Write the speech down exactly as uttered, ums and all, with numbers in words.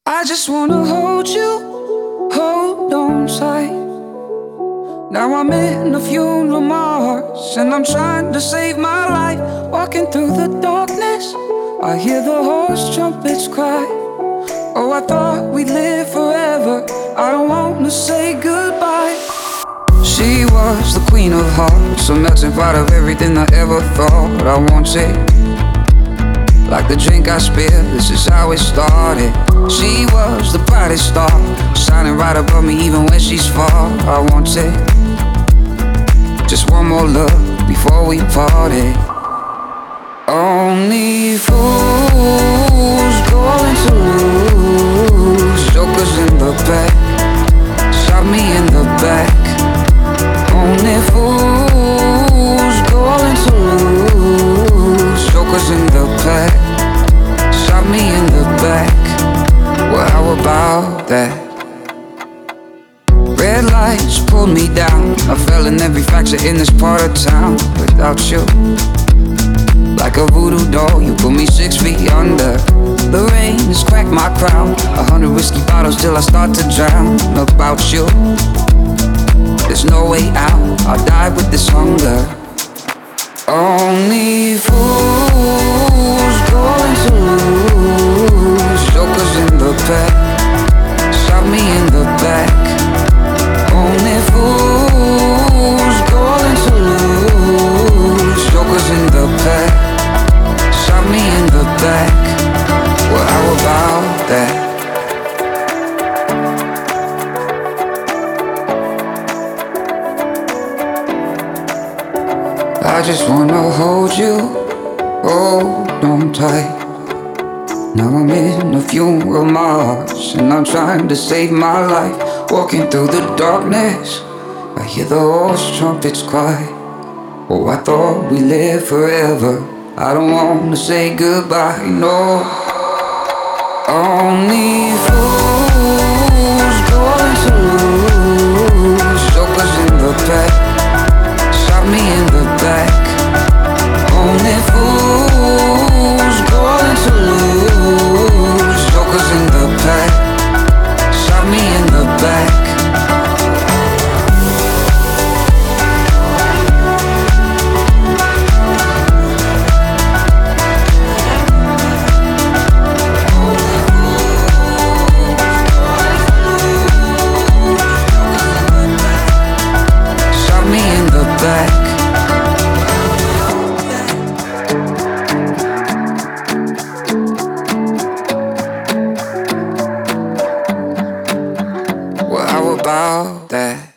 I just wanna hold you, hold on tight. Now I'm in a funeral march, and I'm trying to save my life. Walking through the darkness, I hear the horse trumpets cry. Oh, I thought we'd live forever, I don't wanna say goodbye. She was the queen of hearts, a melting pot of everything I ever thought I wanted. Like the drink I spilled, this is how it started. She was the brightest star, shining right above me even when she's far. I wanted just one more look before we parted. Only fools going to lose. Jokers in the back, shot me in the back. Only fools going to lose. Jokers in the back, shot me in the back. Well, how about that? Red lights pulled me down, I fell in every fracture in this part of town. Without you, like a voodoo doll, you put me six feet under. The rain has cracked my crown, a hundred whiskey bottles till I start to drown. About you, there's no way out, I'll die with this hunger. Only fools going to lose. Jokers in the back, shot me in the back. Only fools going to lose. Jokers in the back, shot me in the back. Well, how about that? I just wanna hold you, hold on tight. Now I'm in a funeral march, and I'm trying to save my life. Walking through the darkness, I hear the horse trumpets cry. Oh, I thought we lived forever, I don't wanna say goodbye, no. Only fools going to lose. Jokers in the back, shot me in the back. Only fools going to lose. Jokers in the back, shot me in the back. Shot me in the back. Well, how about that?